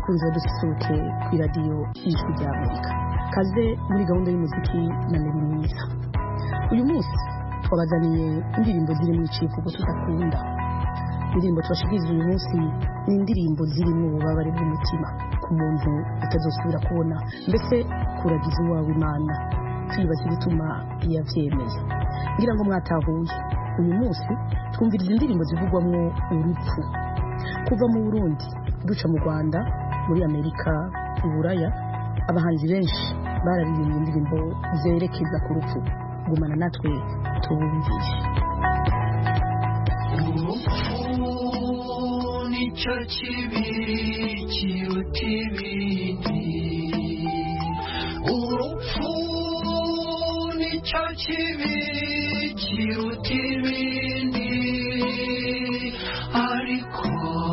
bakunzi badususuruke ku radio y'Ijwi ry'Amerika. Kaze muri gahunda y'umuziki na Neri Mwiza. Uyu munsi twabazaniye indirimbo ziri mu icivugo tudakunda. Indirimbo twashyize uyu munsi ni indirimbo ziri mu bubabare bw'umutima ku muntu utazosubira kubona, mbese kuragiza uwawe Imana twibaza ibituma yavyemeye. Ngira ngo mwatahuye uyu munsi twumviriza indirimbo zivugwamwo urupfu kuva mu Burundi duca mu Rwanda, muri Amerika, i Buraya. Abahanzi benshi bararirimbye indirimbo zerekeza ku rupfu. Gumana natwe tubumvishe. Nicyo kibi kiruta ibindi, urupfu nicyo kibi kiruta ibindi, ariko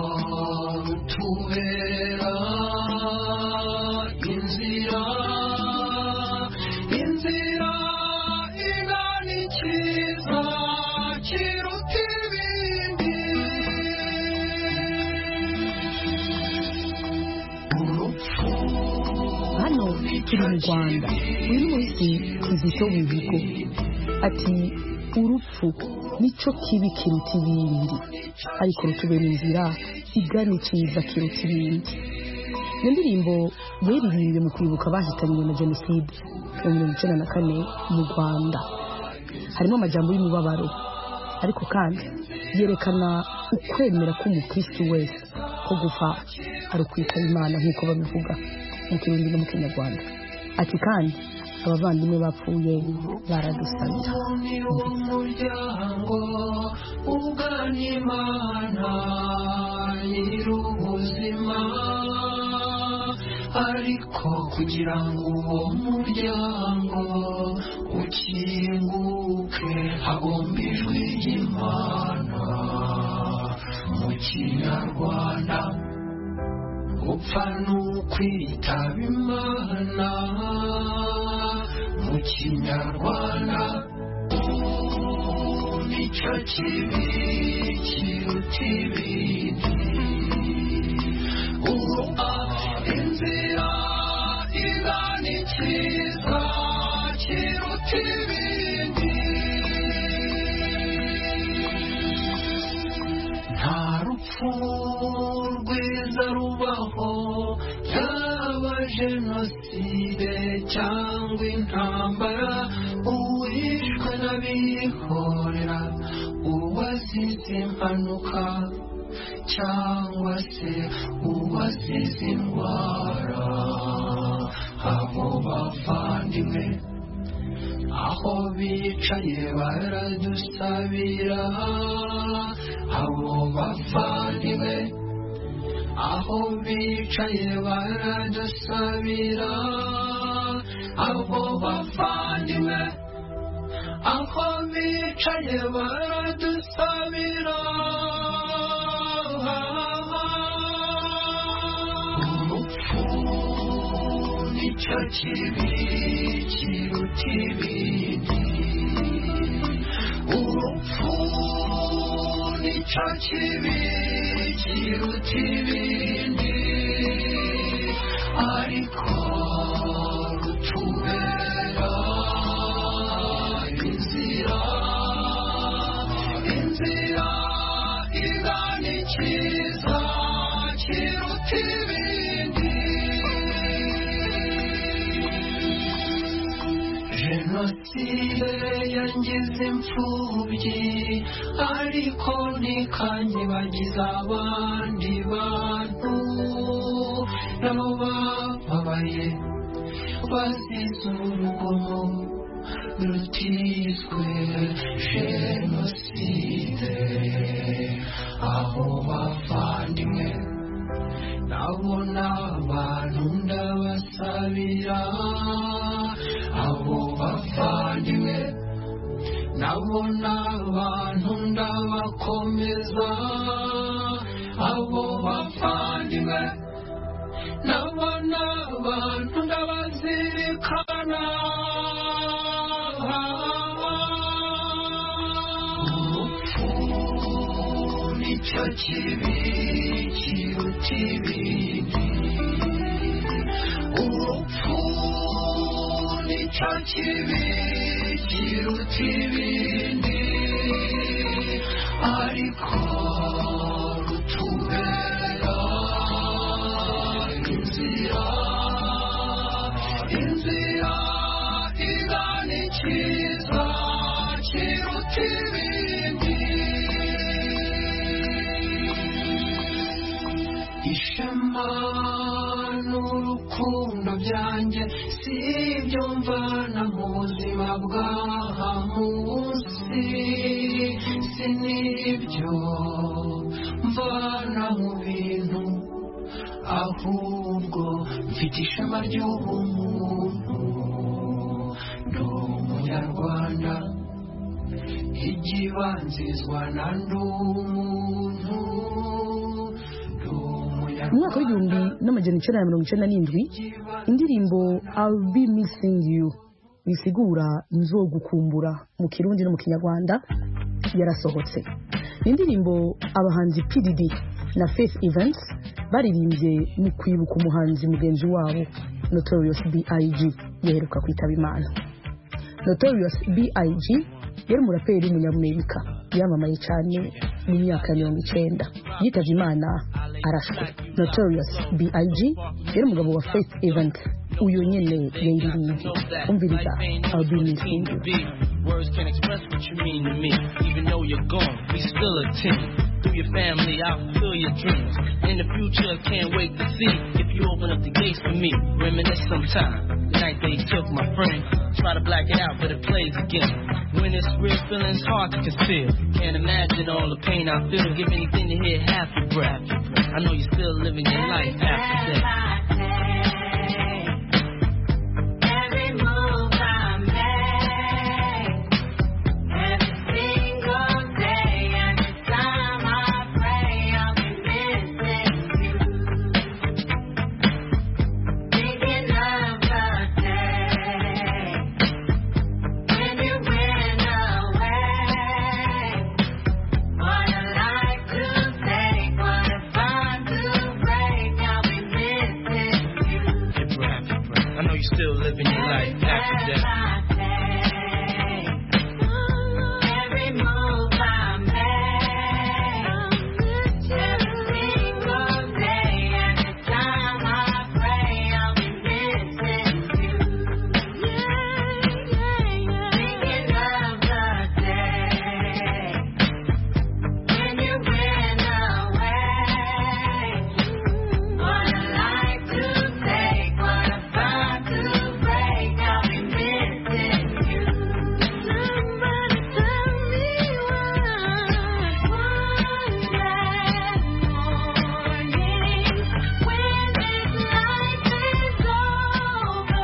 rutubera inzira igana ikiza kiruta ibindi. Hano turi mu Rwanda, uyu munsi Kizito Mihigo ati urupfu nicyo kibi kiruta ibindi, ariko rutubera inzira igana ikiza kiruta ibindi. Iyo ndirimbo yaririmbwe mu kwibuka abahitanywe na jenoside ya 1994 mu Rwanda. Harimo amajambo y'umubabaro, ariko kandi yerekana ukwemera k'umukristo wese ko gupfa ari ukwitaba Imana nk'uko babivuga mu Kirundi no mu Kinyarwanda. Ati kandi abavandimwe bapfuye baradusabira. Umuryango ugana Imana nyir'ubuzima, ariko kugira ngo uwo muryango ukinguke hagomba ijwi ry'Imana. Mu Kinyarwanda upfa n'ukwitaba Imana. Mu Kinyarwanda nicyo kibi kiruta ibindi, inzira igana ikiza kiruta ibindi. Nta rupfu rwiza rubaho, yaba jenoside cyangwa intambara, uwishwe n'abihorera, uwazize impanuka cyangwa se uwazize indwara. Abo bavandimwe aho bicaye baradusabira, abo bavandimwe aho bicaye baradusabira, abo bavandimwe aho bicaye baradusabira. Urupfu nicyo kibi kiruta ibindi, urupfu nicyo kibi kiruta ibindi, ariko rutubera inzira igana ikiza kiruta ibindi. Jenoside yangize imfubyi, ariko ntikanyibagiza abandi bantu nabo bababaye bazize urugomo rutiswe jenoside. Abo bavandimwe nabo n'abantu ndabasabira, abo bavandimwe nabo n'abantu ndabakomeza, abo bavandimwe nabo n'abantu ndabazirikana. nicyo kibi kiruta ibindi urupfu nicyo kibi kiruta ibindi ariko rutubera inzira igana icyiza kiruta ibindi ishema n'urukundo byanjye si ibyo mvana mu buzima bw'aha munsi si n'ibyo mvana mu bintu ahubwo mfite ishema ry'ubumuntu ndi umunyarwanda igibanzizwa na ndi umuntu mu mwaka w'igihumbi n'amajana 1997 indirimbo I'll be missing you bisigura nzogukumbura mu kirundi no mu kinyarwanda yarasohotse. Indirimbo abahanzi PDD na Faith Evans baririmbye mu kwibuka umuhanzi mugenzi wabo Notorious B.I.G. yaheruka kwitaba Imana. Notorious B.I.G. yari umuraperi w'umunyamerika yamamaye cyane mu myaka ya 90 yitavye Imana arashwe. Notorious B.I.G. yari umugabo wa Faith Evans uyo nyene yayiririmbye. Umviriza I'll be missing you. Words can't express what you mean to me. Even though you're gone, we still a team. Through your family, I'll fulfill your dreams. In the future, can't wait to see if you open up the gates for me. Reminisce sometime. The night they took my friend. Try to black it out, but it plays again. When it's real, feeling's hard to conceal. Can't imagine all the pain I feel. Give anything to hear half your breath. I know you're still living your life after death. Still living your life after death. Every move I make, every single day, every time I pray, I'll be missing you. Thinking of the day when you went away. What a life to take, what a fun to break, I'll be missing you. Somebody tell me why one that morning when this life is over,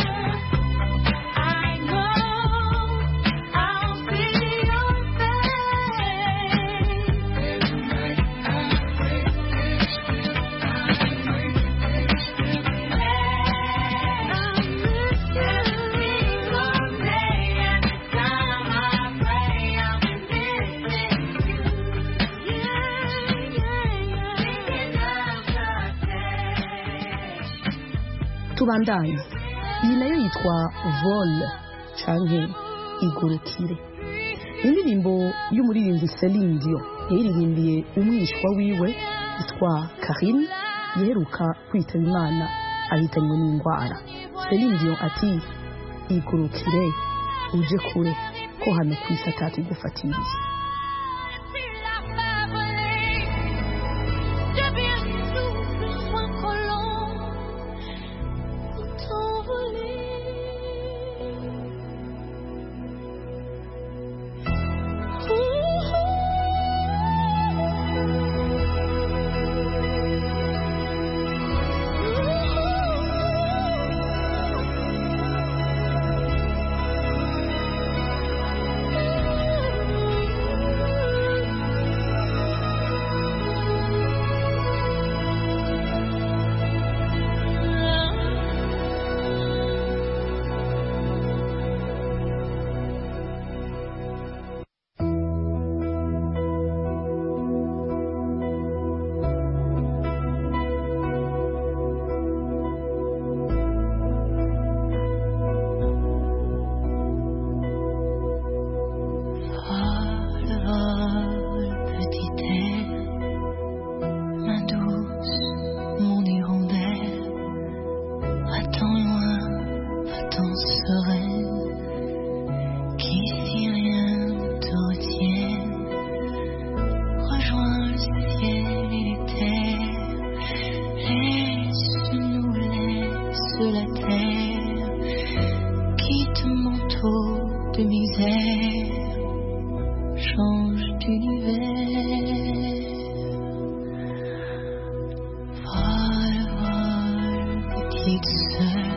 I know I'll see your face. Every night I pray, tubandanye. Iyi nayo yitwa Vol canke Igurukire. Indirimbo y'umuririmbyi Celine Dion yayiririmbiye umwishwa wiwe yitwa Karine yeheruka kwitaba Imana ahitanywe n'indwara. Celine Dion ati igurukire uje kure ko hano kwisi atakigufatiriye. manteau de misère change d'univers. Vole, vole, petite sœur,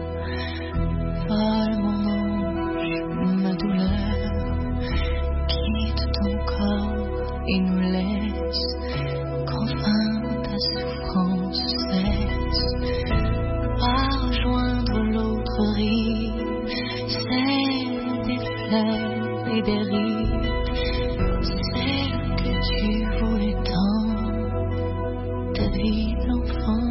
vole mon ange, ma douleur, quitte ton corps et nous laisse qu'enfin ta souffrance cesse. Va rejoindre l'autre rive, celle des fleurs et des rives, celle que tu voulais tant, ta vie d'enfant.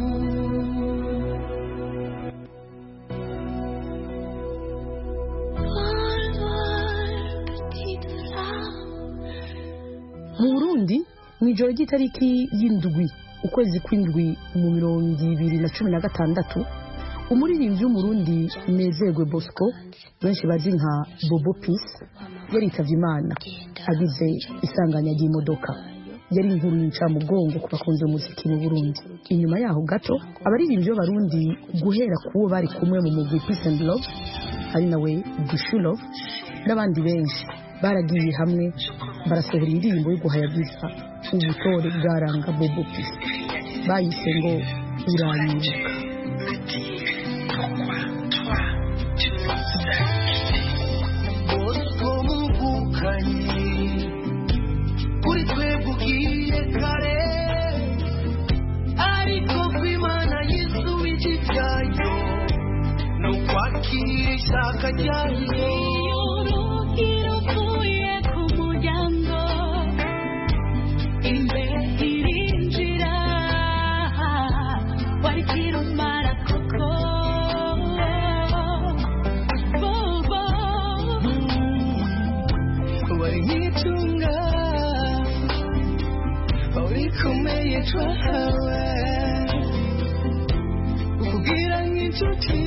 Vole, vole, petite flamme. mu Burundi mu ijoro ry'itariki y'indwi ukwezi kw'indwi mu 2016 umuririmbyi w'umurundi Nezerwe Bosco benshi bazi nka Bobo Peace yaritavye Imana agize isanganya ry'imodoka. Yari inkuru y'incamugongo ku bakunze umuziki mu Burundi. Inyuma yaho gato abaririmbyi b'abarundi guhera kuwo bari kumwe mu mugwi Peace and Love ari nawe Dishulov n'abandi benshi baragiye hamwe barasohora indirimbo yo guhayagiza ubutore bwaranga Bobo Peace bayise ngo Urayibuka. Kuri twebwe ugiye kare ariko kw'Imana yisubije ibyayo no kwakira ishaka ryayo. Iruvuye ku muryango imbere irinjira wari kirumara koko Bobo wari nkitunga urikomeye twahawe ukubwira nk'inshuti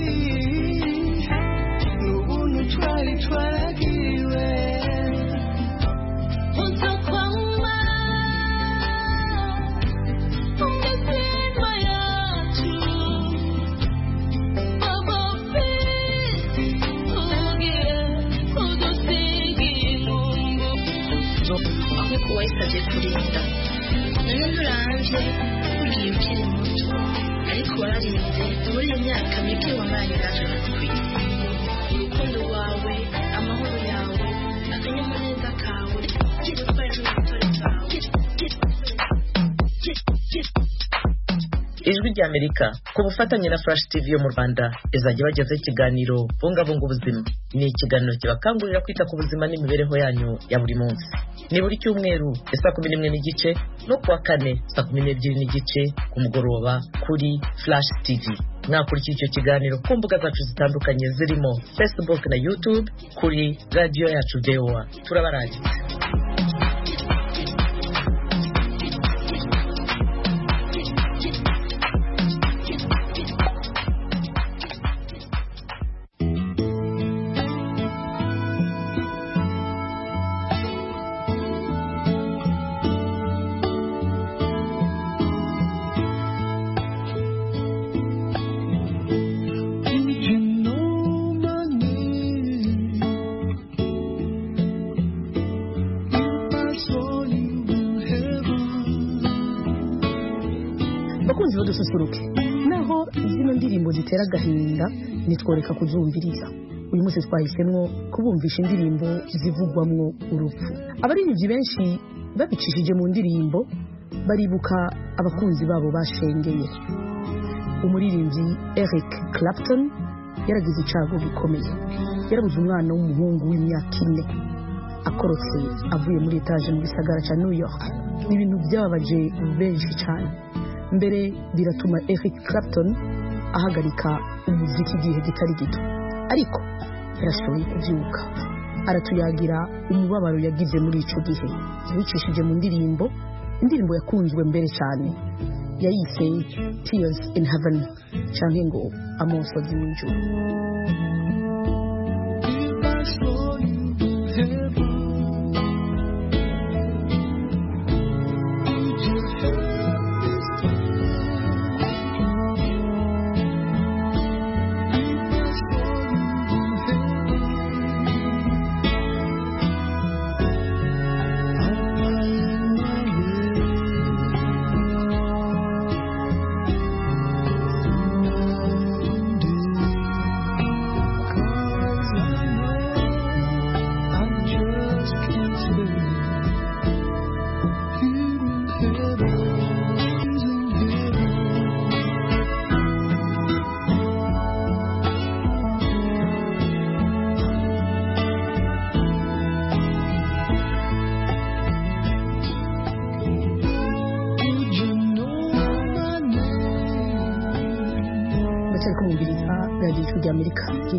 n'ubuntu twari twaragiriwe. uzokwama umutima yacu Bobo Peace ugiye udusigiye inkungu ahubwo wayisabye kurinda none nturanje ugiye ukiri muto ariko wararinze muri iyo myaka mike wamaranye natwe bakwiye urukundo rwawe amahoro yawe akanyamuneza kawe gitwaje n'ubutore bwawe. Ijwi ry'Amerika ku bufatanye na Flash TV yo mu Rwanda izajya bagezaho ikiganiro bungabunga ubuzima. Ni ikiganiro kibakangurira kwita ku buzima n'imibereho yanyu ya buri munsi. Ni buri cyumweru saa 11:30 no kuwa kane saa 12:30 ku mugoroba kuri Flash TV. Mwakurikira icyo kiganiro ku mbuga zacu zitandukanye zirimo Facebook na YouTube kuri radio yacu VOA. Turabarangitse. bakunzi badususuruke naho zino ndirimbo zitera agahinda nitworeka kuzumviriza. Uyu munsi twahisemwo kubumvisha indirimbo zivugwamwo urupfu. Abaririmbyi benshi babicishije mu ndirimbo baribuka abakunzi babo bashengeye. Umuririmbyi Eric Clapton yaragize icago gikomeye. Yarabuze umwana w'umuhungu w'imyaka 4 akorotse avuye muri etage mu gisagara ca New York. Ibintu byababaje benshi cyane. Mbere biratuma Eric Clapton ahagarika umuziki igihe gitari gito, ariko yarashoboye kubyuka aratuyagira umubabaro yagize muri ico gihe. Yicishije mu ndirimbo yakunzwe mbere cyane yayise Tears in Heaven canke ngo amosozi mw'ijuru.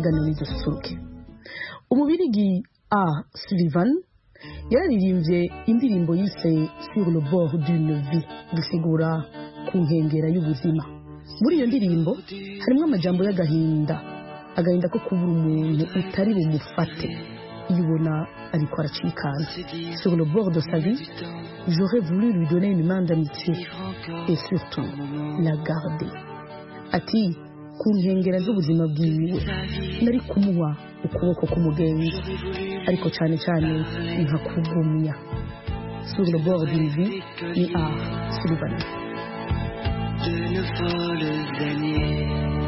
ikiganiro n'idususuruke. Umubirigi A. Sullivan yararirimbye indirimbo yise Sur le bord d'une vie, bisigura ku nkengera y'ubuzima. Muri iyo ndirimbo harimo amajambo y'agahinda ko kubura umuntu utari bumufate iyo ubona ariko aracikana. Sur le bord de sa vie, j'aurais voulu lui donner une main d'amitié et surtout la garder. Ati ku nkengera z'ubuzima bwiwe nari kumuha ukuboko k'umugenzi ariko cyane cyane nkakugumya. Sur le bord d'une vie ni A. Sullivan. De nos folles années,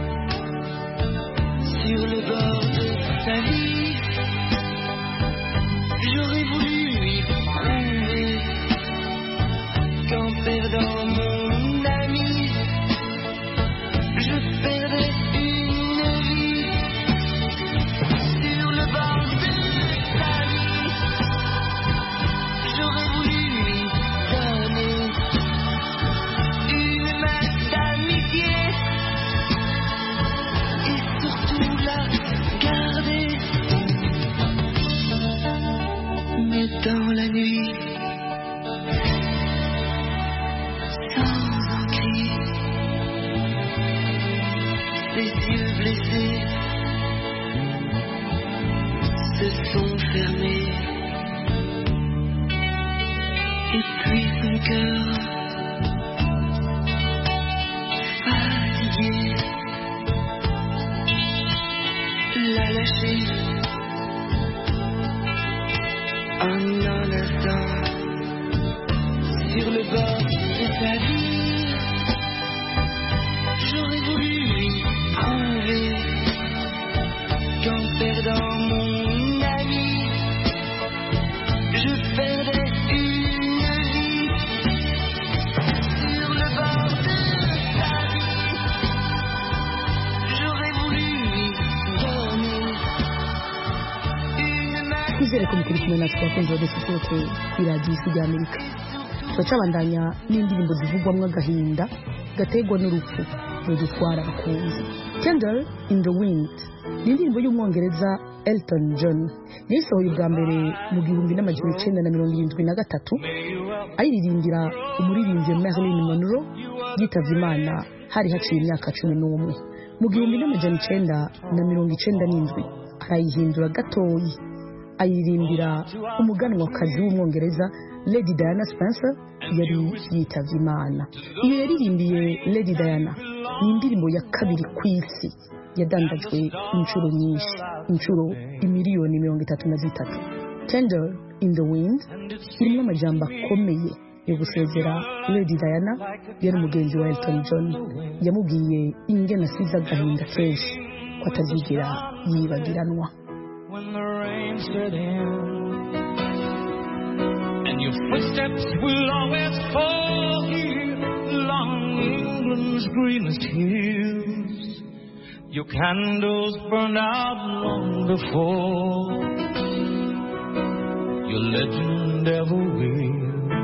sur le bord de sa vie, j'aurais voulu lui prouver qu'en perdant mon ami, je perdais une vie. Sur le bord de sa vie, j'aurais voulu lui donner une main d'amitié et surtout la garder. Mais dans la nuit, sans un cri, ses yeux blessés se sont fermés. Et puis son cœur fatigué l'a lâché en un instant. Sur le bord de sa vie, j'aurais voulu lui prouver qu'en perdant mon ami, je perdais une vie. Sur le bord de sa vie, j'aurais voulu lui donner une main. Twizere ko mukurikirana natwe abakunzi badususuruke kuri radiyo ijwi ry'Amerika. Turacabandanya n'indirimbo zivugwamo agahinda gategwa n'urupfu rudutwara abakunzi. Candle in the Wind ni indirimbo y'umwongereza Elton John yayisohoye bwa mbere mu 1973 ayiririmbira umuririmbyi Marilyn Monroe yitavye Imana hari haciye imyaka 11. Mu 1997 arayihindura gatoyi ayiririmbira umuganwakazi w'umwongereza Lady Diana Spencer yari yitavye Imana. Iyo yaririmbiye Lady Diana ni indirimbo ya kabiri ku isi yadandajwe inshuro nyinshi, inshuro imiliyoni 33. Candle in the Wind irimo amajambo akomeye yo gusezera Lady Diana yari umugenzi wa Elton John. Yamubwiye ingene asize agahinda kenshi ko atazigera yibagiranwa. When the rain set in and your footsteps will always fall here along England's greenest hills, your candles burned out long before your legend ever will.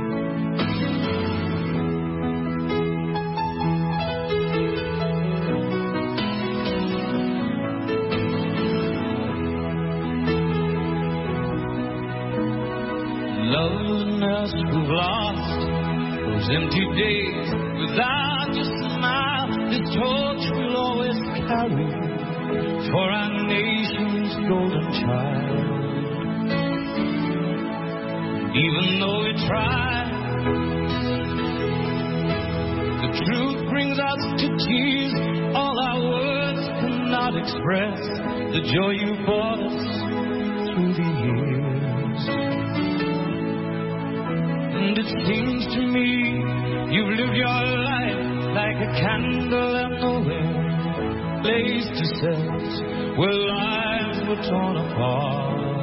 Loneliness we've lost, those empty days without your smile, this torch we'll always carry for our nation's golden child. Even though we try, the truth brings us to tears. All our words cannot express the joy you brought us through the years. And it seems to me you've lived your life like a candle in the wind, blazed to set where lives were torn apart.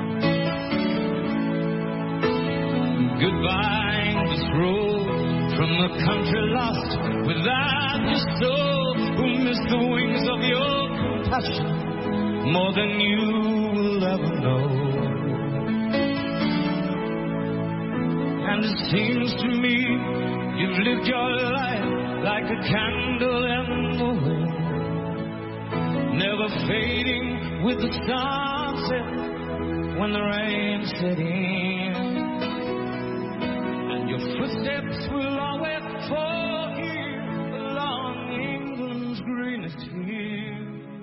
Goodbye this road from the country lost without your soul, who missed the wings of your compassion more than you will ever know. And it seems to me you've lived your life like a candle in the wind, never ever fading with the sunset when the rain set in. And your footsteps will always fall here along England's greenest hill.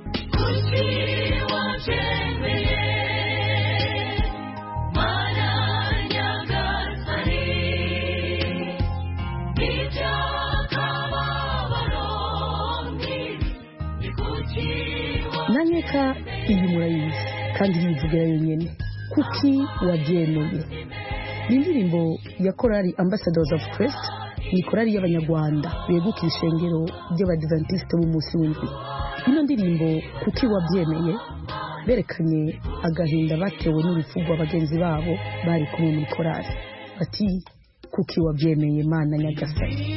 nanyeka ibi murayizi kandi yivugira yonyine kuki wabyemeye. Ni indirimbo ya korali Ambassadors of Christ, ni korali y'abanyarwanda beguka ishengero ry'abadventiste b'umunsi w'indwi. Ino ndirimbo kuki wabyemeye berekanye agahinda batewe n'urupfu rw'abagenzi babo bari kumwe muri korali. Bati kuki wabyemeye Mana Nyagasani.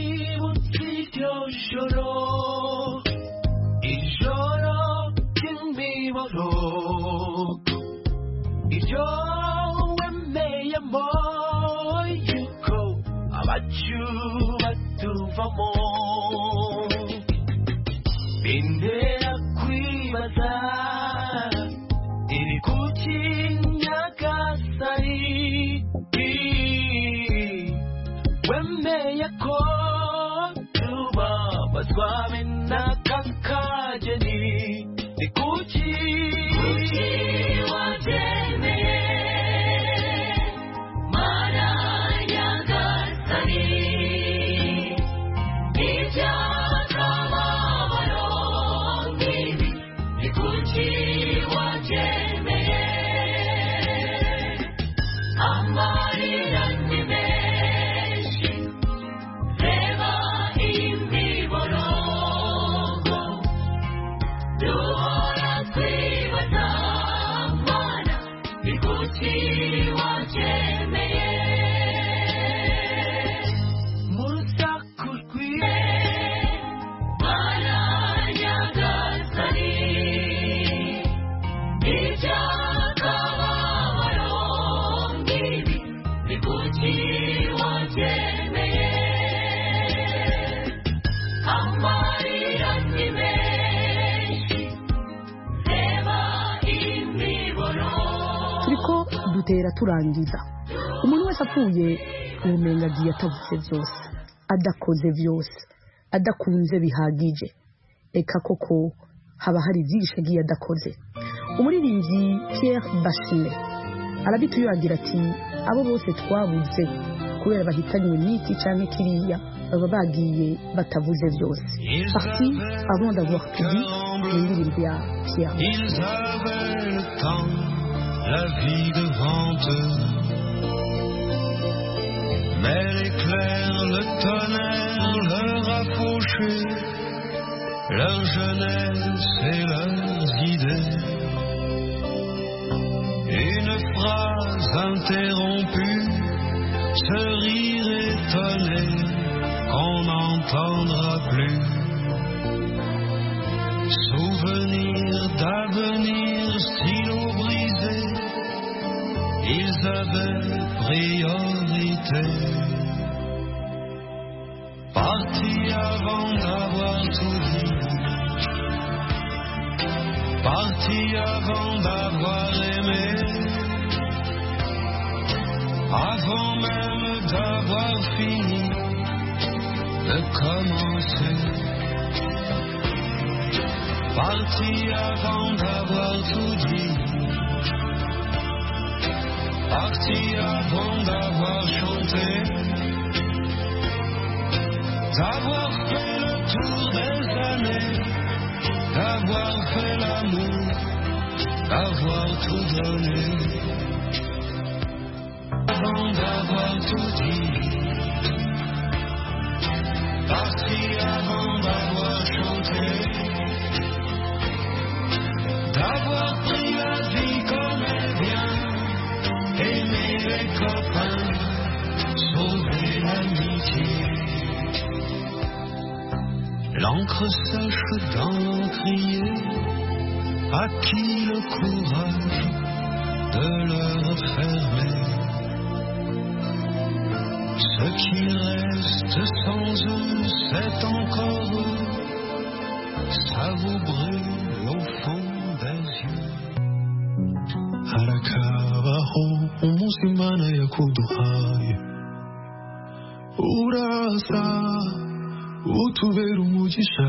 Dutera turangiza umuntu wese apfuye ubumenga agiye atavuze byose, adakoze byose, adakunze bihagije. Eka koko haba hari byinshi agiye adakoze. Umuririmbyi Pierre Bachelet arabituye agira ati abo bose twabuze kubera bahitanywe n'iki canke kiriya baba bagiye batavuze byose. Parti avant d'avoir tout dit, l'indirimbo ya Pierre Bachelet. La vie devant eux, mais l'éclair, le tonnerre leur a fauché leur jeunesse et leurs idées. Une phrase interrompue, ce rire étonné qu'on n'entendra plus. Souvenir d'avenir, stylo brisé, ils avaient priorité. Partis avant d'avoir tout dit, partis avant d'avoir aimé, avant même d'avoir fini de commencer. Partis avant d'avoir tout dit, partis avant d'avoir chanté, d'avoir fait le tour des années, d'avoir fait l'amour, d'avoir tout donné. Avant d'avoir tout dit, partis avant d'avoir chanté, d'avoir pris la vie comme elle vient, aimer les copains, sauver l'amitié. L'encre sèche dans l'encrier, à qui le courage de le refermer? Ce qui reste sans eux, c'est encore eux, ça vous brûle au fond harakabaho umunsi Imana yakuduhaye uraza utubera umugisha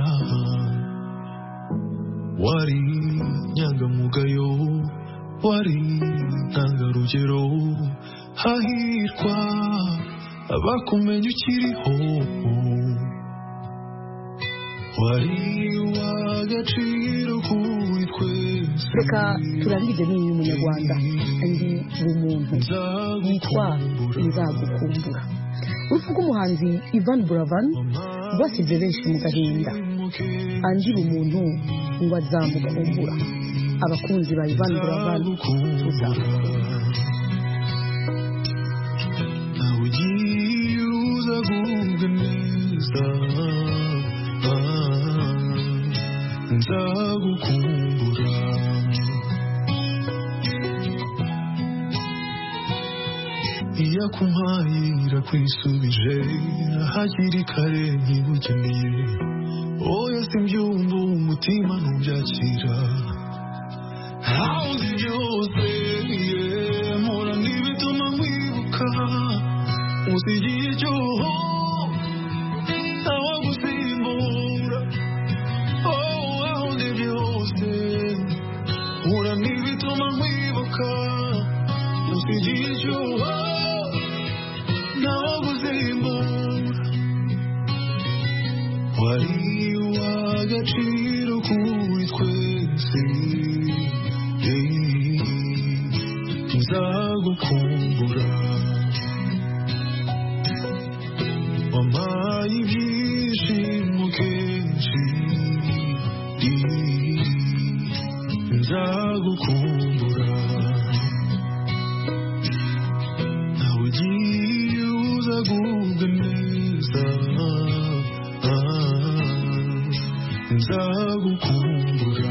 wari nyangamugayo wari ntangarugero hahirwa abakumenya ukiriho wari w'agaciro kuri twese reka turangize n'uyu munyarwanda andi bumuntu yitwa Nzagukumbura urupfu rw'umuhanzi Ivan Buravan rwasize benshi mu gahinda andi bumuntu ngo azamukumbura abakunzi ba Ivan Buravan tuzamukumbura nawe ugiye uzagubwa neza nzagukumbura iyakumpaye irakwisubije hakiri kare ntibukeneye oya simbyumva umutima ntubyakira hawuzi byose mpora n'ibituma nkwibuka usigiye icyoho ntawagusimbura aho ndi byose mpora n'ibituma nkwibuka usigiye icyoho ntawagusimbura wari w'agaciro kuri twese nzagukumbura wampaye ibyishimo kenshi nzagukumbura nawe ugiye uzagubwa neza nzagukumbura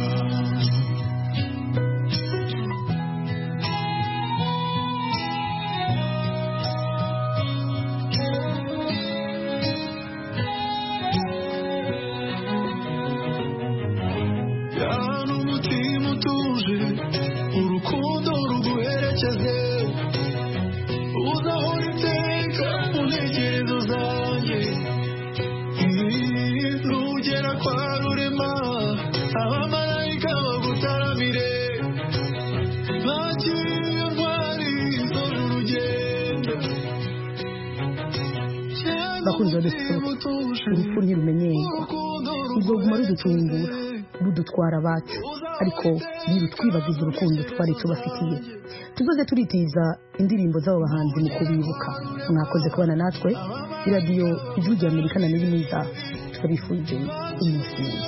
yana umutima utuje urukundo ruguherekeze uzahora iteka mu ntekerezo zanjye nugera kwa rurema abamarayika bagutaramire bakiriye ntwari zora urugendo bakunzi badufite urupfu ntirumenyerwa ruzoguma ruducungura rudutwara abacu ariko ntirutwibagize urukundo twari tubafitiye tuzoze turitiza indirimbo z'abo bahanzi mu kubibuka mwakoze kubana natwe iradiyo ijwi rya Amerika na Niri Mwiza turabifurije umunsi mwiza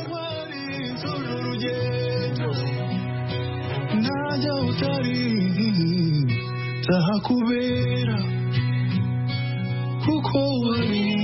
najya utari tahakubera kuko wari